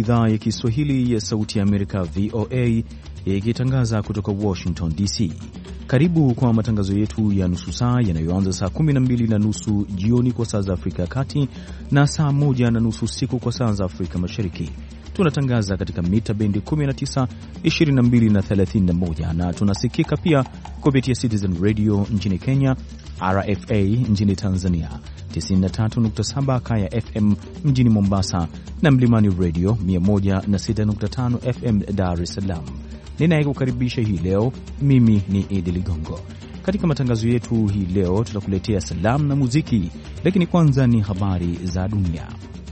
idhaa ya Kiswahili ya Sauti ya Amerika, VOA, ikitangaza kutoka Washington DC. Karibu kwa matangazo yetu ya nusu saa yanayoanza saa 12:30 jioni kwa saa za Afrika ya Kati na saa 1:30 usiku kwa saa za Afrika Mashariki. Tunatangaza katika mita bendi 19, 22 na 31 na tunasikika pia kupitia Citizen Radio nchini Kenya, RFA nchini Tanzania, 93.7 Kaya FM mjini Mombasa na Mlimani Radio 106.5 FM Dar es Salaam. Ninayekukaribisha hii leo mimi ni Idi Ligongo. Katika matangazo yetu hii leo tutakuletea salamu na muziki, lakini kwanza ni habari za dunia.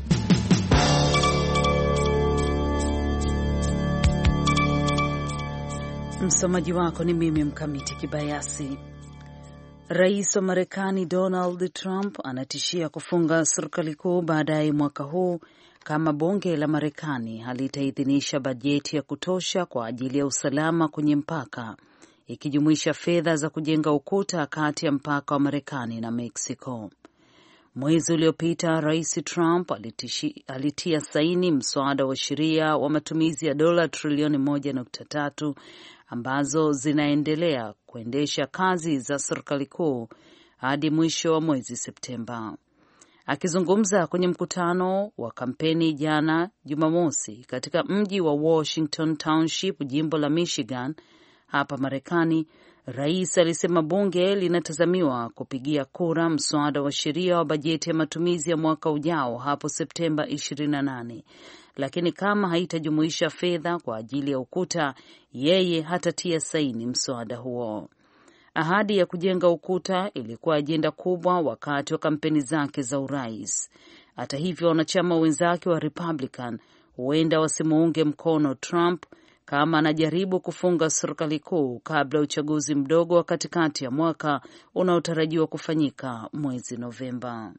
Msomaji wako ni mimi Mkamiti Kibayasi. Rais wa Marekani Donald Trump anatishia kufunga serikali kuu baadaye mwaka huu kama bunge la Marekani halitaidhinisha bajeti ya kutosha kwa ajili ya usalama kwenye mpaka, ikijumuisha fedha za kujenga ukuta kati ya mpaka wa Marekani na Mexico. Mwezi uliopita, Rais Trump alitia saini mswada wa sheria wa matumizi ya dola trilioni 1.3 ambazo zinaendelea kuendesha kazi za serikali kuu hadi mwisho wa mwezi Septemba. Akizungumza kwenye mkutano wa kampeni jana Jumamosi katika mji wa Washington Township, jimbo la Michigan hapa Marekani, rais alisema bunge linatazamiwa kupigia kura mswada wa sheria wa bajeti ya matumizi ya mwaka ujao hapo Septemba 28, lakini kama haitajumuisha fedha kwa ajili ya ukuta, yeye hatatia saini mswada huo. Ahadi ya kujenga ukuta ilikuwa ajenda kubwa wakati wa kampeni zake za urais. Hata hivyo, wanachama wenzake wa Republican huenda wasimuunge mkono Trump kama anajaribu kufunga serikali kuu kabla ya uchaguzi mdogo wa katikati ya mwaka unaotarajiwa kufanyika mwezi Novemba.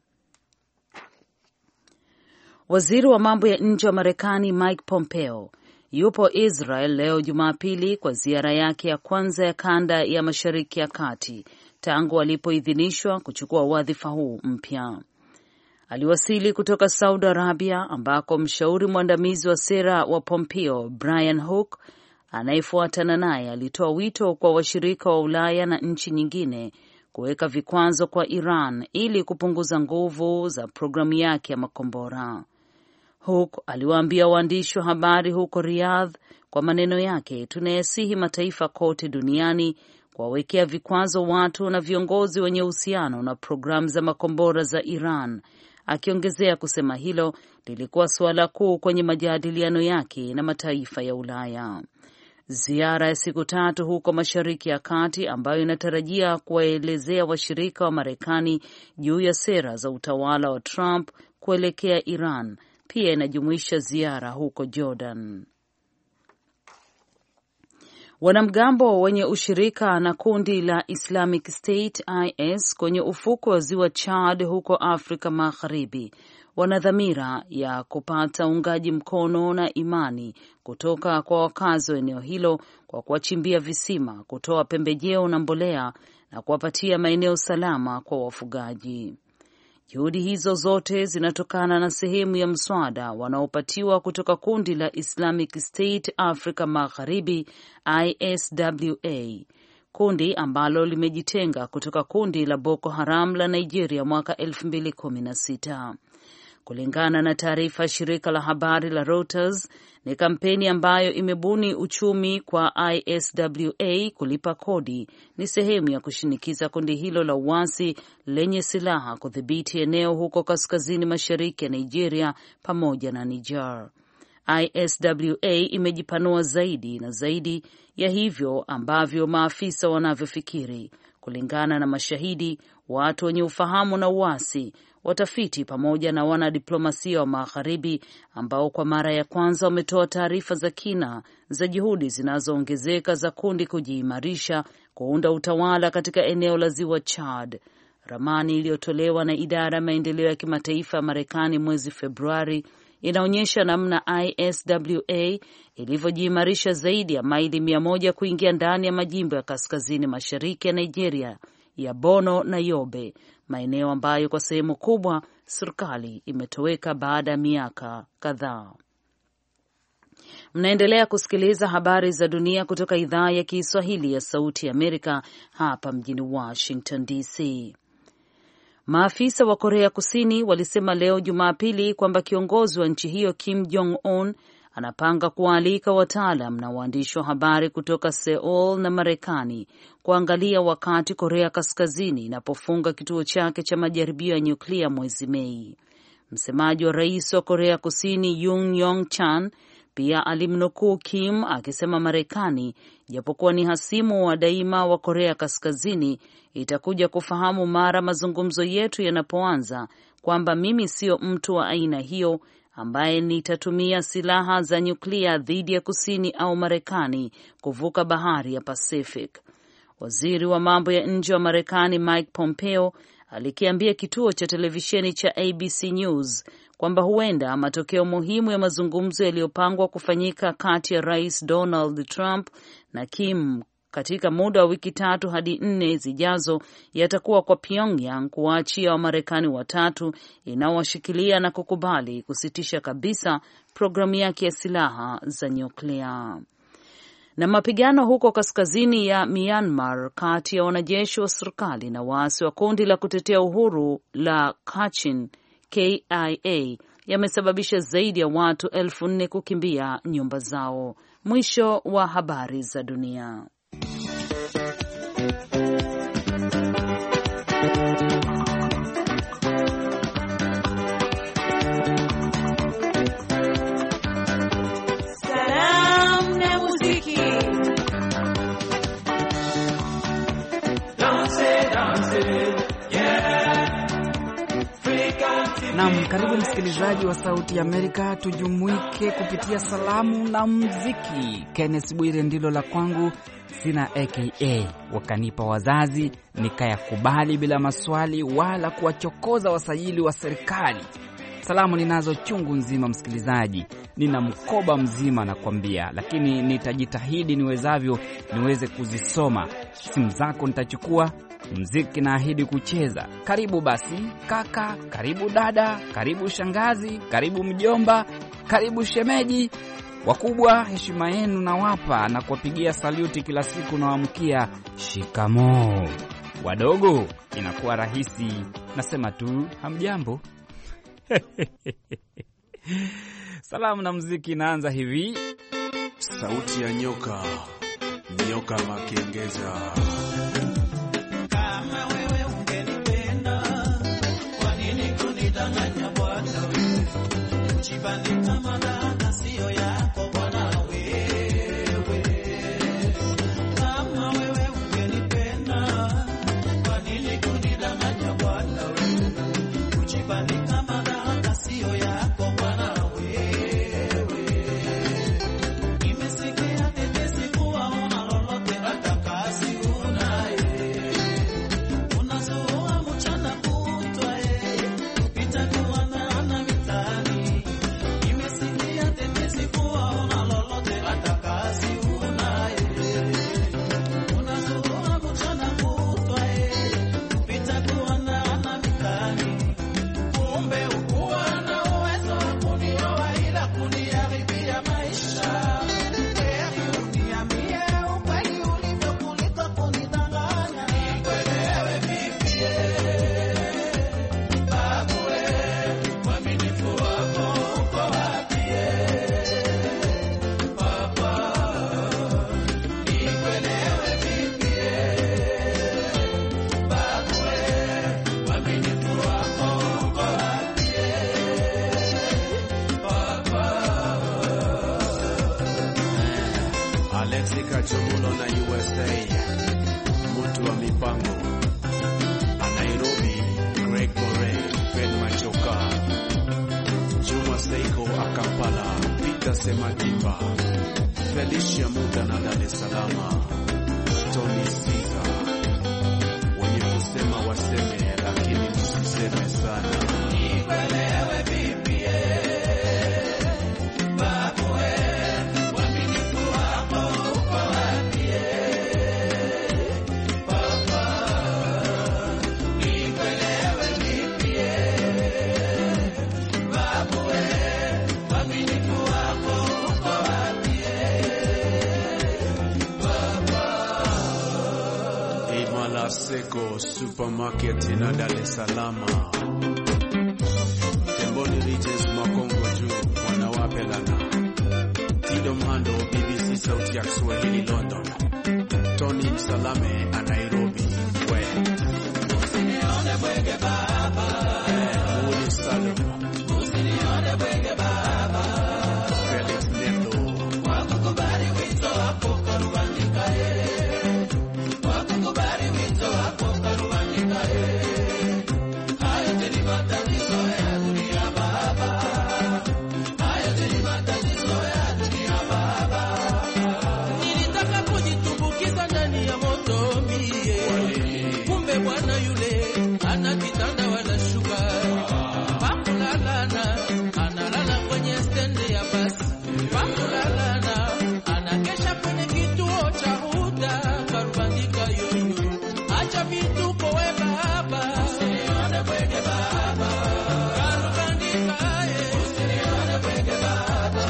Waziri wa mambo ya nje wa Marekani Mike Pompeo yupo Israel leo Jumapili kwa ziara yake ya kwanza ya kanda ya Mashariki ya Kati tangu alipoidhinishwa kuchukua wadhifa huu mpya. Aliwasili kutoka Saudi Arabia ambako mshauri mwandamizi wa sera wa Pompeo Brian Hook anayefuatana naye alitoa wito kwa washirika wa Ulaya na nchi nyingine kuweka vikwazo kwa Iran ili kupunguza nguvu za programu yake ya makombora. Hook aliwaambia waandishi wa habari huko Riyadh, kwa maneno yake, tunayasihi mataifa kote duniani kuwawekea vikwazo watu na viongozi wenye uhusiano na programu za makombora za Iran, akiongezea kusema hilo lilikuwa suala kuu kwenye majadiliano yake na mataifa ya Ulaya. Ziara ya siku 3 huko Mashariki ya Kati ambayo inatarajia kuwaelezea washirika wa Marekani juu ya sera za utawala wa Trump kuelekea Iran pia inajumuisha ziara huko Jordan. Wanamgambo wenye ushirika na kundi la Islamic State IS kwenye ufukwe wa ziwa Chad huko Afrika Magharibi wana dhamira ya kupata uungaji mkono na imani kutoka kwa wakazi wa eneo hilo kwa kuwachimbia visima, kutoa pembejeo na mbolea na kuwapatia maeneo salama kwa wafugaji. Juhudi hizo zote zinatokana na sehemu ya mswada wanaopatiwa kutoka kundi la Islamic State Afrika Magharibi ISWA, kundi ambalo limejitenga kutoka kundi la Boko Haram la Nigeria mwaka 2016. Kulingana na taarifa ya shirika la habari la Reuters, ni kampeni ambayo imebuni uchumi kwa ISWA kulipa kodi, ni sehemu ya kushinikiza kundi hilo la uasi lenye silaha kudhibiti eneo huko kaskazini mashariki ya Nigeria pamoja na Niger. ISWA imejipanua zaidi na zaidi ya hivyo ambavyo maafisa wanavyofikiri, kulingana na mashahidi, watu wenye ufahamu na uasi, watafiti pamoja na wanadiplomasia wa Magharibi ambao kwa mara ya kwanza wametoa taarifa za kina za juhudi zinazoongezeka za kundi kujiimarisha kuunda utawala katika eneo la ziwa Chad. Ramani iliyotolewa na idara ya maendeleo ya kimataifa ya Marekani mwezi Februari inaonyesha namna ISWA ilivyojiimarisha zaidi ya maili 100 kuingia ndani ya majimbo ya kaskazini mashariki ya Nigeria ya Borno na Yobe, maeneo ambayo kwa sehemu kubwa serikali imetoweka baada ya miaka kadhaa. Mnaendelea kusikiliza habari za dunia kutoka idhaa ya Kiswahili ya Sauti ya Amerika hapa mjini Washington DC. Maafisa wa Korea Kusini walisema leo Jumapili kwamba kiongozi wa nchi hiyo Kim Jong-un anapanga kuwaalika wataalam na waandishi wa habari kutoka Seoul na Marekani kuangalia wakati Korea Kaskazini inapofunga kituo chake cha majaribio ya nyuklia mwezi Mei. Msemaji wa rais wa Korea Kusini Yoon Yong-chan pia alimnukuu Kim akisema Marekani, japokuwa ni hasimu wa daima wa Korea Kaskazini, itakuja kufahamu mara mazungumzo yetu yanapoanza kwamba mimi sio mtu wa aina hiyo ambaye nitatumia silaha za nyuklia dhidi ya Kusini au Marekani kuvuka bahari ya Pacific. Waziri wa mambo ya nje wa Marekani Mike Pompeo alikiambia kituo cha televisheni cha ABC News kwamba huenda matokeo muhimu ya mazungumzo yaliyopangwa kufanyika kati ya Rais Donald Trump na Kim katika muda wa wiki 3 hadi 4 zijazo yatakuwa kwa Pyongyang kuwaachia Wamarekani 3 inaowashikilia na kukubali kusitisha kabisa programu yake ya silaha za nyuklia. Na mapigano huko kaskazini ya Myanmar kati ya wanajeshi wa serikali na waasi wa kundi la kutetea uhuru la Kachin KIA yamesababisha zaidi ya watu 4,000 kukimbia nyumba zao. Mwisho wa habari za dunia. Naam, karibu msikilizaji wa Sauti ya Amerika, tujumuike kupitia salamu na muziki. Kenneth Bwire ndilo la kwangu, sina AKA. Wakanipa wazazi, nikayakubali bila maswali wala kuwachokoza wasajili wa serikali. Salamu ninazo chungu nzima msikilizaji, nina mkoba mzima nakwambia, lakini nitajitahidi niwezavyo niweze kuzisoma. Simu zako nitachukua, muziki naahidi kucheza. Karibu basi kaka, karibu dada, karibu shangazi, karibu mjomba, karibu shemeji. Wakubwa heshima yenu nawapa na kuwapigia saluti kila siku na waamkia shikamoo. Wadogo inakuwa rahisi, nasema tu hamjambo. Salamu na muziki inaanza hivi. Sauti ya nyoka, nyoka makengeza. Kama wewe ungenipenda, kwa nini kunidanganya bwana wewe? Uchibandika madanga sio yako bwana wewe. Kama wewe ungenipenda, kwa nini kunidanganya bwana wewe? Uchibandika madanga sio yako bwana wewe. Nimesikia tetesi kuwa una lolote hata kazi unaye. Unazoa mchana kutwa kupita kuandana mitaani. Nimesikia tetesi kuwa una lolote hata kazi unaye. Unazoa mchana kutwa kupita kuandana mitaani. Kumbe ukuwa na uwezo wa kunioa ila kuniharibia maisha. Uniambie ukweli ulivyo kuliko kunidanganya. Nikuelewe vipi babu uaminifu wako uko wapi papa? Nikuelewe vipi babu uaminifu wako uko wapi papa? Alexi Kachumulo na USA, mtu wa mipango. Nairobi, Greg More, Ben Machoka, Juma Seiko Akampala, Peter Sematiba, Felicia Muda na Dar es Salaam, Tony Siga. Wenye kusema waseme, lakini msiseme sana. Nikuelewe vipi babu uaminifu wako uko wapi papa? Nikuelewe vipi babu uaminifu wako uko wapi Seko Supermarket na Dar es Salaam. Temboni Riches Makongo juu wanawapelana. Tido Mhando BBC Sauti ya Kiswahili London. Tony Msalame a Nairobi. We usinione bwege baba. Uli Salum. Usinione bwege baba. Felix Nendo. Wakukubali wito wako karubandika wakukubali wito wako karubandika hayo teni matatizo ya dunia baba. Hayo teni matatizo ya dunia baba. Nilitaka kujitumbukiza ndani ya moto mie, kumbe bwana yule ana kitanda wala shuka. Pakulalana analala kwenye stendi ya basi. Pakulalana anakesha kwenye kituo cha huda karubandika yoyo. Acha vituko we baba. Usinione bwege baba. Karubandika usinione bwege baba.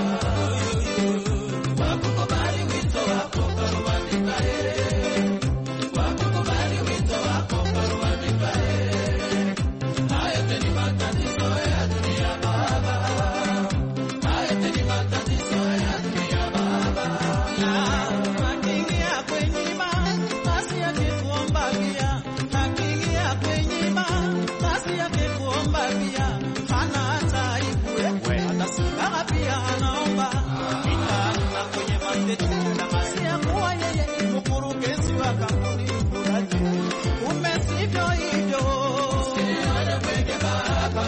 Wakukubali wito wako karubandika wakukubali wito wako karubandika hayo teni matatizo ya dunia baba. Hayo teni matatizo ya dunia baba. Akiingia kwenye basi akikuomba bia, akiingia kwenye basi akikuomba bia, hana hata aibu, anasimama pia anaomba itaanza kwenye matete na basi ya kuwa yeye ni mkurugenzi wa kampuni fulani. Umesivyo hivyo. Usinione bwege baba.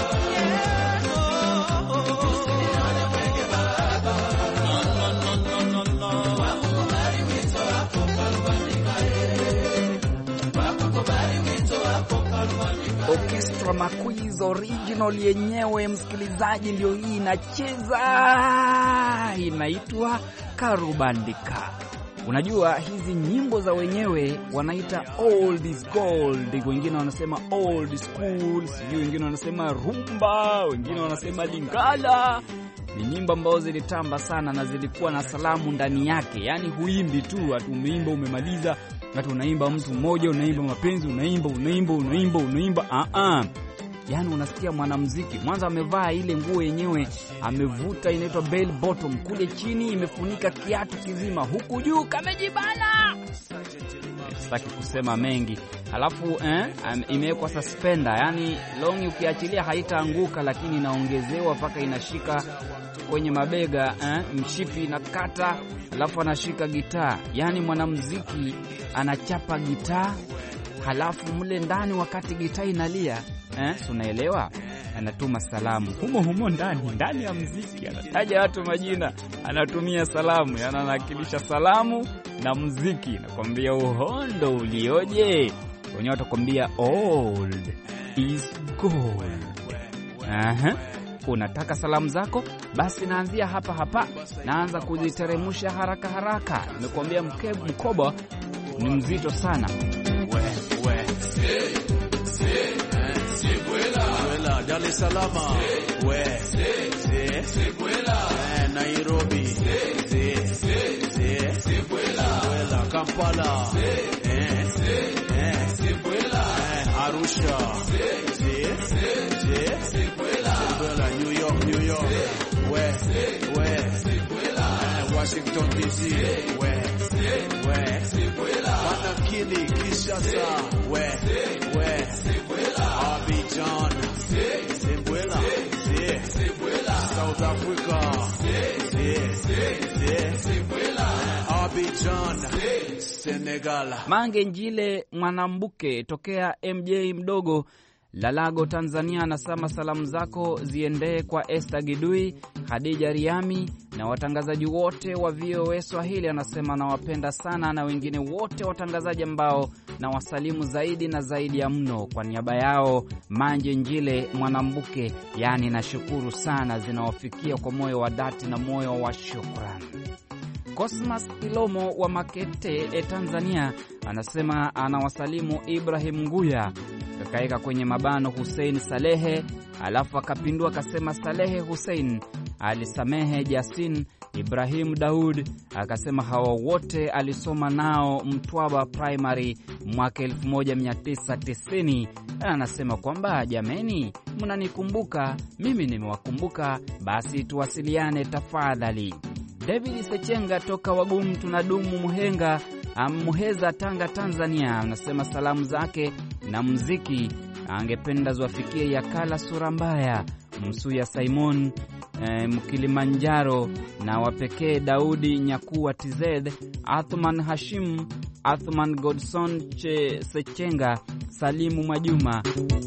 Usinione bwege baba. No. Wakukubali wito wako karubandika wakukubali wito wako karubandika. Orchestra Maquiz original yenyewe msikilizaji ndio hii inacheza, inaitwa Karubandika. Unajua hizi nyimbo za wenyewe wanaita old is gold, wengine wanasema old school, sijui wengine wanasema rumba, wengine wanasema lingala. Ni nyimbo ambazo zilitamba sana na zilikuwa na salamu ndani yake. Yaani huimbi tu ati umeimba umemaliza, ati unaimba mtu mmoja, unaimba mapenzi, unaimba. Yaani unasikia mwanamuziki mwanzo amevaa ile nguo yenyewe amevuta, inaitwa bell bottom, kule chini imefunika kiatu kizima, huku juu kamejibana. Sitaki kusema mengi. Alafu imewekwa suspender, yani longi ukiachilia haitaanguka, lakini inaongezewa mpaka inashika kwenye mabega, mshipi inakata, alafu anashika gitaa. Yani mwanamuziki anachapa gitaa, halafu mle ndani wakati gitaa inalia, unaelewa, anatuma salamu humo ndani ya muziki, anataja watu majina, anatumia salamu, yana anakilisha salamu na muziki. Nakwambia uhondo ulioje. Wenyewe watakwambia old is gold. Unataka salamu zako? Basi naanzia hapa. Naanza kuziteremusha haraka. Nimekwambia mkoba ni mzito sana. Dar es Salaam, Nairobi, Kampala, Arusha, New York, Washington DC, Manakini, Kinshasa, Abidjan, South Africa, Abidjan, Senegal. Mange Njile Mwanambuke tokea MJ mdogo Lalago Tanzania anasema salamu zako ziendee kwa Esther Gidui, Khadija Riami na watangazaji wote wa VOA Swahili. Anasema nawapenda sana na wengine wote watangazaji ambao na wasalimu zaidi na zaidi ya mno. Kwa niaba yao Mange Njile Mwanambuke, yani nashukuru sana, zinawafikia kwa moyo wa dhati na moyo wa shukrani. Cosmas Ilomo wa Makete Tanzania anasema anawasalimu Ibrahim Nguya, kakaeka kwenye mabano Hussein Salehe, alafu akapindua akasema Salehe Hussein alisamehe Jasin Ibrahim Daud akasema hawa wote alisoma nao Mtwaba Primary mwaka 1990. Anasema kwamba jameni, mnanikumbuka, mimi nimewakumbuka, basi tuwasiliane tafadhali. David Sechenga toka Wagumu tunadumu Muheza Tanga Tanzania anasema salamu zake na muziki angependa ziwafikie Yakala Sura Mbaya, Msuya Simon Mkilimanjaro, na wapekee Daudi Nyakuwa TZ, Athman Hashim, Athman Godson Sechenga, Salimu Majuma.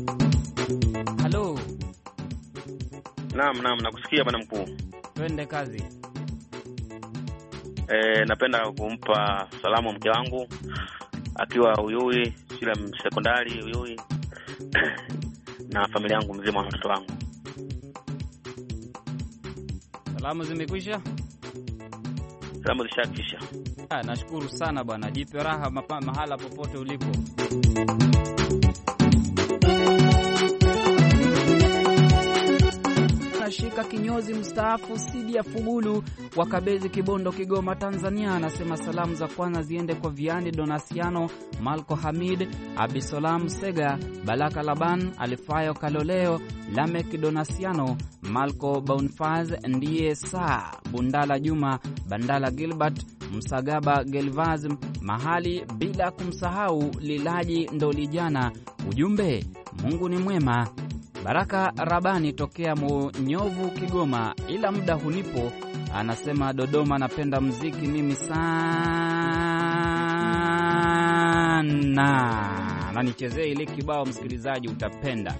Halo. Naam, nakusikia bwana mkuu. Twende kazi. Napenda kumpa salamu mke wangu akiwa Uyui, shule sekondari Uyui, na familia yangu mzima na watoto wangu. Salamu zimekwisha? Salamu zishakisha. Nashukuru sana bwana. Jipe raha mahala popote ulipo. Shika kinyozi mstaafu Sidia Fugulu wa Kabezi, Kibondo, Kigoma, Tanzania anasema salamu za kwanza ziende kwa Viani Donasiano, Malko Hamid, Abisolam Sega, Balaka Laban, Alifayo Kaloleo, Lamek Donasiano, Malko Bonfaz, ndiye Saa Bundala Juma, Bandala Gilbert, Msagaba Gelvaz mahali, bila kumsahau Lilaji Ndolijana. Ujumbe, Mungu ni mwema. Baraka Rabani tokea Munyovu, Kigoma, ila muda hunipo, anasema Dodoma, napenda muziki mimi sana, na nichezee ile kibao msikilizaji utapenda.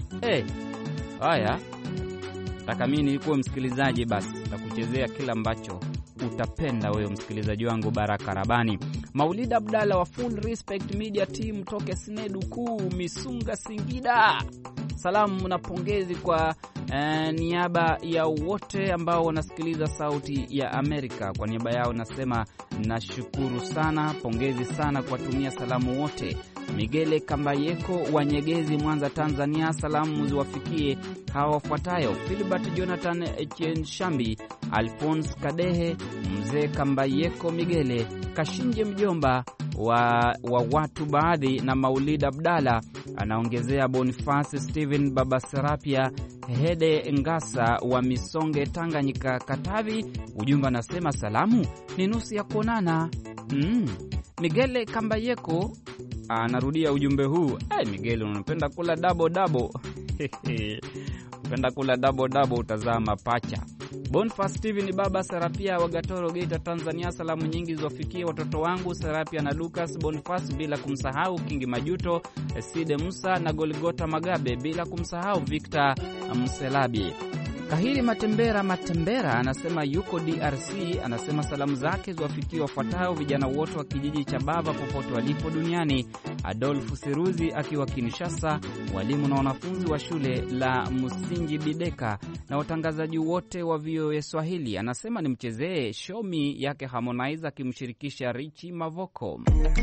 Haya, nataka mimi nikuwe msikilizaji, basi nitakuchezea kila ambacho utapenda wewe msikilizaji wangu. Baraka Rabani. Maulid Abdalla wa Full Respect Media Team toke Sinedu Kuu, Misunga, Singida. Salamu na pongezi kwa niaba ya wote ambao wanasikiliza Sauti ya Amerika. Kwa niaba yao nasema nashukuru sana, pongezi sana kwa tumia salamu wote. Migele Kambayeko wa Nyegezi, Mwanza, Tanzania, salamu ziwafikie hawa wafuatayo: Philbert Jonathan Chenshambi, Alphonse Kadehe, Mzee Kambayeko Migele, Kashinje mjomba wa watu baadhi, na Maulid Abdalla. Anaongezea Boniface Steven Baba Serapia Hede Ngasa wa Misonge, Tanganyika, Katavi. Ujumbe anasema salamu ni nusu ya kuonana. Migele Kambayeko anarudia ujumbe huu. Migele, unapenda kula double unapenda kula double utazaa mapacha. Boniface Steven Baba Serapia wa Gatoro, Geita, Tanzania, salamu nyingi zofikie watoto wangu Serapia na Lucas Boniface, bila kumsahau Kingi Majuto, Side Musa na Goligota Magabe, bila kumsahau Victor Mselabi. Kahiri Matembera anasema yuko DRC, anasema salamu zake ziwafikie wafuatao: vijana wote wa kijiji cha Baba popote walipo duniani, Adolfu Seruzi akiwa Kinshasa, walimu na wanafunzi wa shule la Musingi Bideka, na watangazaji wote wa VOA Swahili. Anasema nimchezee Show Me yake Harmonize akimshirikisha Richi Mavoko.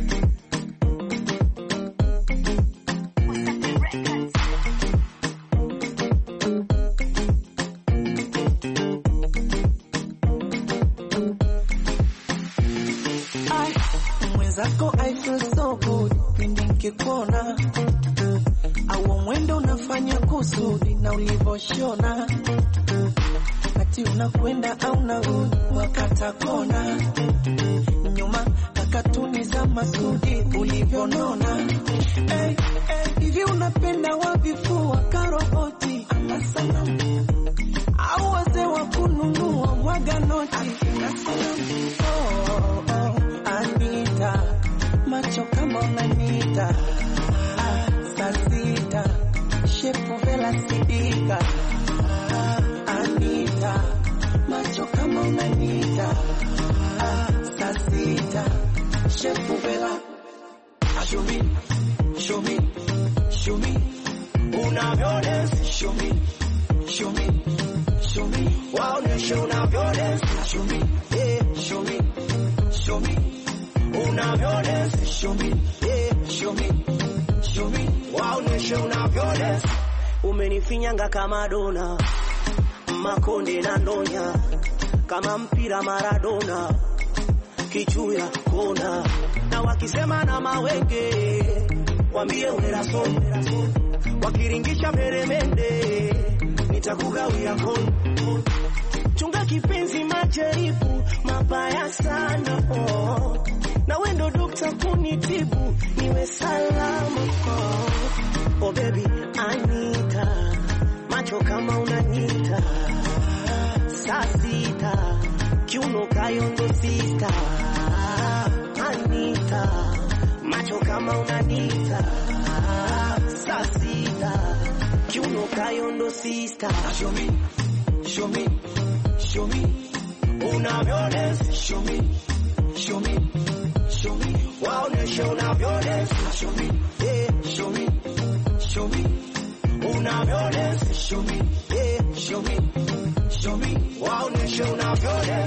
I feel so good nikikuona, au mwendo unafanya kusudi na ulivoshona, ati unakwenda au narudi wakata kona, nyuma kakatuni za Masudi ulivyonona. Hivi unapenda wavifua karoboti ama sanamu, au wazee wa kununua mwaga noti? Anita, macho kama unanita, sasita, shepu vela sidika. Anita, macho kama unanita, sasita, shepu vela. Show me, show me, show me, unavyodance. Show me, show me, show me, waoneshe unavyodance. Show me, yeah, show me, show me, unavyodance. Show me, yeah, show me, show me, waoneshe unavyodance. Umenifinyanga kama dona, makonde na ndonya, kama mpira Maradona, kichuya kona, na wakisema na mawenge wambie weraso, wakiringisha peremende nitakugawia kona. Chunga kipenzi majaribu mabaya sana na wendo dokta kunitibu niwe salama oh baby Anita, macho kama unanita, sasita kiuno kayondo sita. Anita, macho kama unanita, sasita kiuno kayondo sita. Show me, show me, show me, unavyones. Show me, show me, show me, waoneshe unavyones. Show me, yeah, show me, show me, unavyones. Show me, yeah, show me, show me, waoneshe unavyones.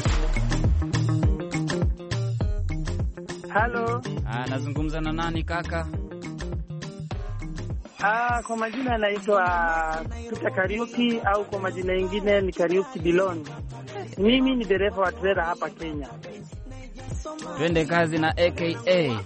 Halo. Nazungumza na nani kaka? Kwa majina anaitwa Peter Kariuki au kwa majina mengine ni Kariuki Bilon. Mimi ni dereva wa trailer hapa Kenya. Twende kazi na AKA.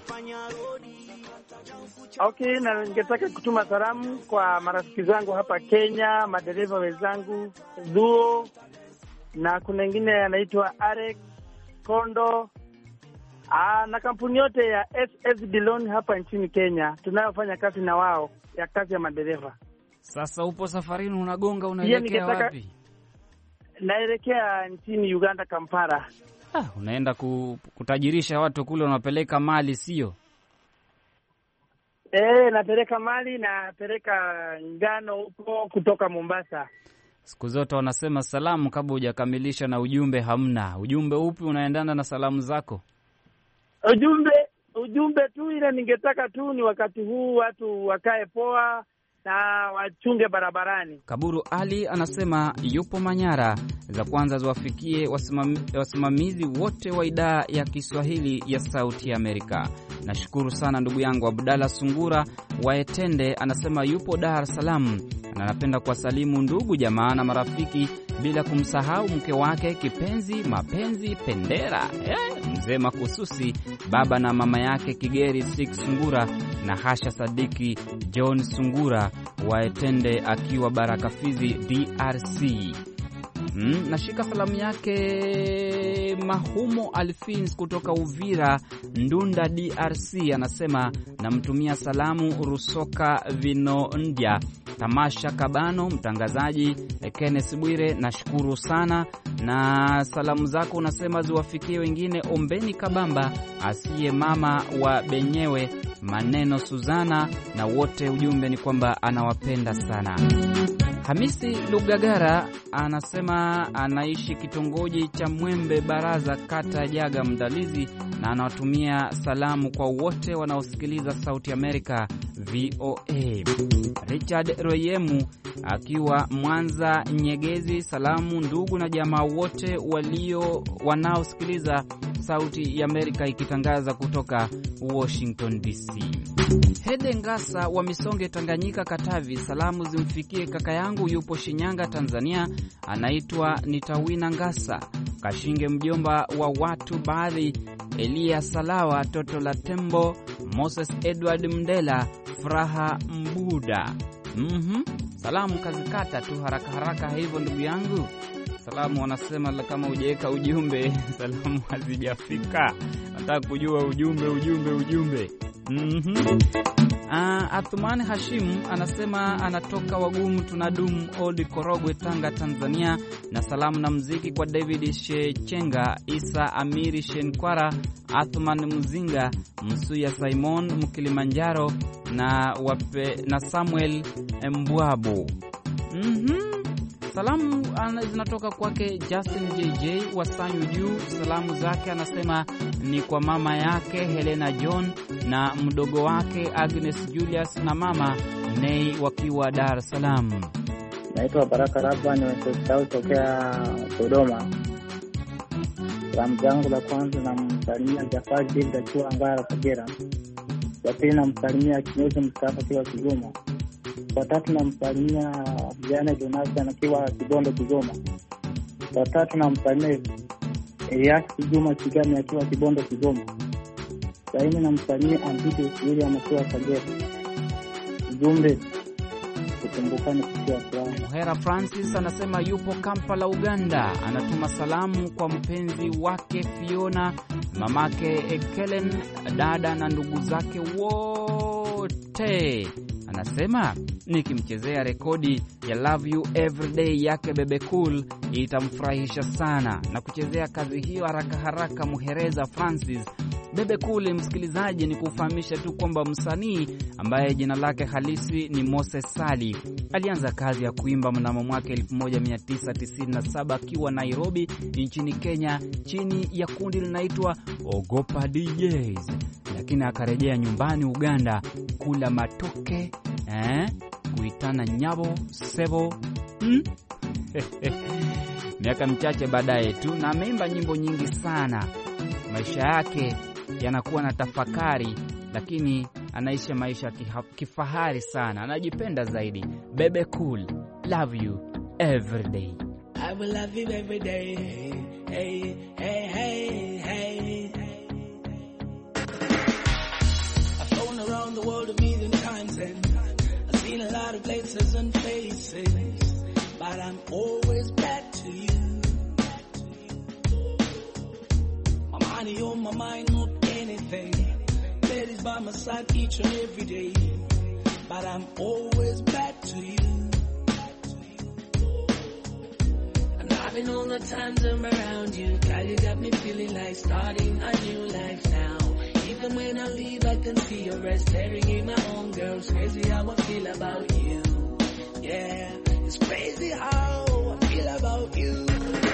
Okay, na ningetaka kutuma salamu kwa marafiki zangu hapa Kenya, madereva wenzangu, Duo, na kuna wengine anaitwa Arek Kondo. Na kampuni yote ya SS Bilon hapa nchini Kenya tunayofanya kazi na wao ya kazi ya madereva. Sasa upo safarini, unagonga, unaelekea wapi? Naelekea nchini Uganda, Kampala. Unaenda kutajirisha watu kule, unapeleka mali sio? Napeleka mali, napeleka ngano huko kutoka Mombasa. Siku zote wanasema salamu kabla hujakamilisha na ujumbe hamna. Ujumbe upi unaendana na salamu zako? Ujumbe tu ile ningetaka tu ni wakati huu watu wakae poa na wachunge barabarani. Kaburu Ali anasema yupo Manyara, za kwanza ziwafikie wasimamizi wote wa idhaa ya Kiswahili ya Sauti ya Amerika. Nashukuru sana ndugu yangu. Abdalla Sungura wa Etende anasema yupo Dar es Salaam na anapenda kuwasalimu ndugu jamaa na marafiki bila kumsahau mke wake kipenzi mapenzi Pendera, mzee Makususi, baba na mama yake Kigeri Sik Sungura na Hasha Sadiki John Sungura wa Etende akiwa Baraka Fizi DRC. Nashika salamu yake Mahumo Alfins kutoka Uvira Ndunda DRC, anasema namtumia salamu Rusoka Vinondia, Tamasha Kabano, mtangazaji Kenneth Bwire, nashukuru sana. Na salamu zako unasema ziwafikie wengine, Ombeni Kabamba, asiye mama wa Benyewe, Maneno Suzana, na wote ujumbe ni kwamba anawapenda sana. Hamisi Lugagara anasema anaishi kitongoji cha Mwembe Baraza, kata Jaga Mdalizi, na anawatumia salamu kwa wote wanaosikiliza Sauti Amerika VOA. Richard Royemu akiwa Mwanza Nyegezi, salamu ndugu na jamaa wote wanaosikiliza Sauti ya Amerika ikitangaza kutoka Washington DC. Hede Ngasa wa Misonge Tanganyika Katavi, salamu zimfikie kaka yangu yupo Shinyanga Tanzania, anaitwa Nitawina Ngasa Kashinge, mjomba wa watu baadhi, Elia Salawa Toto la Tembo, Moses Edward Mdela, Furaha Mbuda. Salamu kazikata tu haraka haraka hivyo ndugu yangu. Salamu wanasema kama hujaweka ujumbe salamu hazijafika. Nataka kujua ujumbe. Athumani Hashim anasema anatoka Wagumu Tunadumu Old Korogwe Tanga Tanzania, na salamu na mziki kwa David Shechenga, Isa Amiri Shenkwara, Athman Muzinga, Msuya Simon Mkilimanjaro na Samuel Mbwabu. Salamu zinatoka kwake Justin JJ wa Sanyu Juu. Salamu zake anasema ni kwa mama yake Helena John na mdogo wake Agnes Julius na mama Nei wakiwa Dar es Salaam. Naitwa Baraka Rabani wa South tokea Dodoma. Salamu zangu la kwanza namsalimia Jafari David akiwa Ngara Kagera. Ya pili namsalimia Kinyozi Mustafa akiwa Kigoma. Kwa tatu namsalimia Jana Jonathan akiwa Kibondo Kigoma. Watatu namsalimia Elias Juma Kigami akiwa Kibondo Kigoma. Saini namsalimia Ambide William akiwa Kagera. Ujumbe kukumbukana kutia furaha. Muhera Francis anasema yupo Kampala, Uganda. Anatuma salamu kwa mpenzi wake Fiona, mamake Ekelen, dada na ndugu zake wote. Anasema nikimchezea rekodi ya Love You Everyday yake Bebe Cool itamfurahisha sana, na kuchezea kazi hiyo haraka haraka. Muhereza Francis. Bebe Cool, msikilizaji, ni kufahamisha tu kwamba msanii ambaye jina lake halisi ni Moses Sali alianza kazi ya kuimba mnamo mwaka 1997 akiwa Nairobi nchini Kenya chini ya kundi linaloitwa Ogopa DJs, lakini akarejea nyumbani Uganda kula matoke kuitana nyabo sebo miaka michache baadaye tu, na ameimba nyimbo nyingi sana. Maisha yake yanakuwa na tafakari, lakini anaishi maisha kifahari sana, anajipenda zaidi. Bebe Cool, Love You Everyday. I will love you every day. Hey, hey, hey, hey. I've flown around the world a million times and I've seen a lot of places and faces, but I'm always back to you. My money on my mind, not anything. Ladies by my side each and every day, but I'm always back to you. I'm loving all the times I'm around you. Girl, you got me feeling like starting a new life now. Even when I leave, I can see your eyes staring in my own. Girls, crazy how I feel about you. Yeah, it's crazy how I feel about you.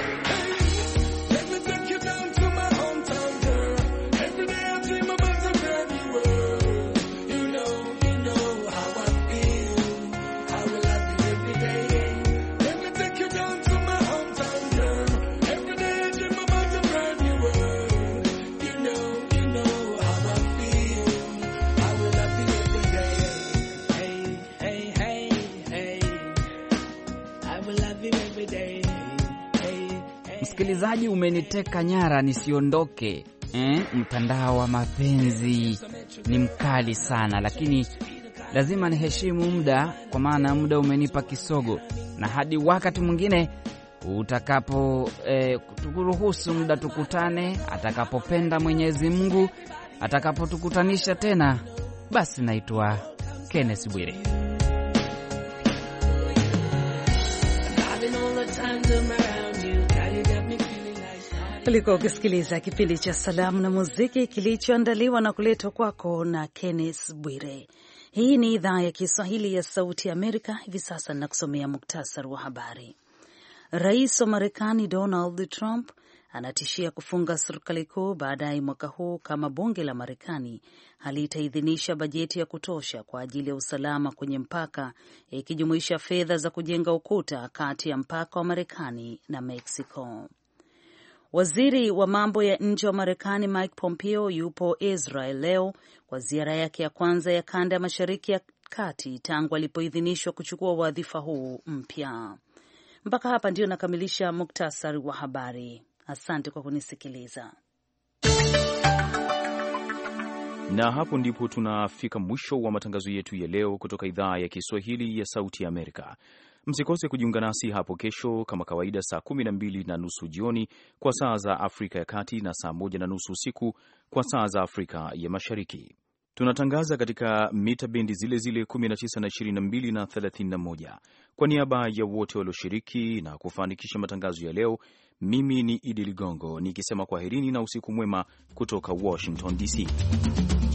Msikilizaji, umeniteka nyara nisiondoke. Mtandao wa mapenzi ni mkali sana, lakini lazima niheshimu muda, kwa maana muda umenipa kisogo, na hadi wakati mwingine utakapo tukuruhusu muda tukutane, atakapopenda Mwenyezi Mungu, atakapotukutanisha tena. Basi naitwa Kenneth Bwire. Ulikuwa ukisikiliza kipindi cha Salamu na Muziki kilichoandaliwa na kuletwa kwako na Kenneth Bwire. Hii ni idhaa ya Kiswahili ya Sauti ya Amerika. Hivi sasa ninakusomea muktasari wa habari. Rais wa Marekani Donald Trump anatishia kufunga serikali kuu baadaye mwaka huu kama bunge la Marekani halitaidhinisha bajeti ya kutosha kwa ajili ya usalama kwenye mpaka, ikijumuisha fedha za kujenga ukuta kati ya mpaka wa Marekani na Mexico. Waziri wa mambo ya nje wa Marekani Mike Pompeo yupo Israel leo kwa ziara yake ya kwanza ya kanda ya Mashariki ya Kati tangu alipoidhinishwa kuchukua wadhifa huu mpya. Mpaka hapa ndio nakamilisha muktasari wa habari. Asante kwa kunisikiliza. Na hapo ndipo tunafika mwisho wa matangazo yetu ya leo kutoka idhaa ya Kiswahili ya Sauti ya Amerika. Msikose kujiunga nasi hapo kesho kama kawaida saa 12:30 jioni kwa saa za Afrika ya Kati na saa 1:30 usiku kwa saa za Afrika ya Mashariki. Tunatangaza katika mita bendi zile zile 19 na 22 na 31. Kwa niaba ya wote walioshiriki na kufanikisha matangazo ya leo, mimi ni Idi Ligongo nikisema kwaherini na usiku mwema kutoka Washington DC.